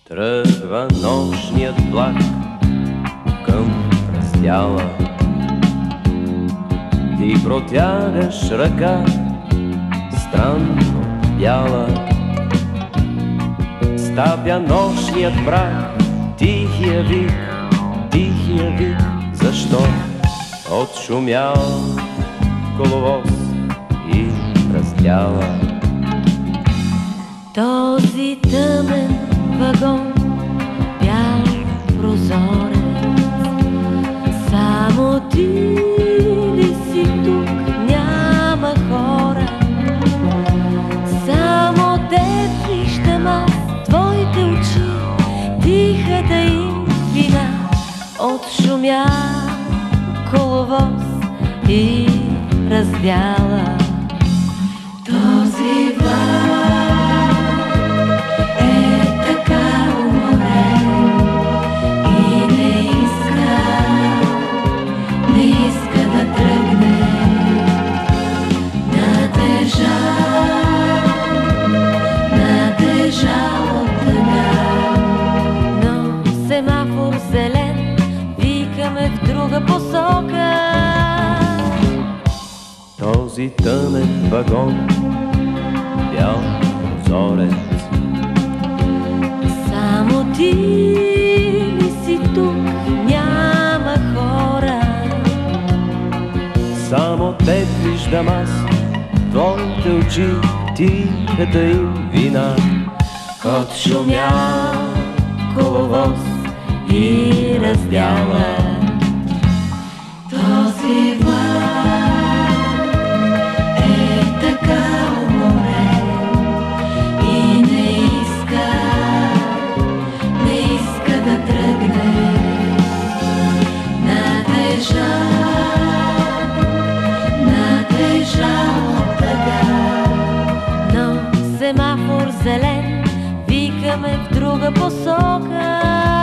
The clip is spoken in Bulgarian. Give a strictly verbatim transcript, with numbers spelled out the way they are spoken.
Тръгва нощният влак към раздяла. Ти протягаш ръка, странно бяла. Стапя нощният мрак, тихия вик, тихия вик. Защо отшумял коловоз и раздяла? Този тъмен вагон, бял прозорец, само ти ли си тук, няма хора. Само те виждам аз, твоите очи, тихата им вина. Отшумя коловоз и раздяла. Този влак е така уморен и не иска, не иска да тръгне. Натежал, натежал от тъга, но семафор зелен викаме в друга посока. Този тъмен вагон, бял прозорец, само ти ли си тук, няма хора. само те виждам аз, твоите очи, тихата им вина. Отшумя коловоз и раздяла. Този влак е така уморен и не иска, не иска да тръгне. Натежал, натежал от тъга, но семафор зелен викаме в друга посока.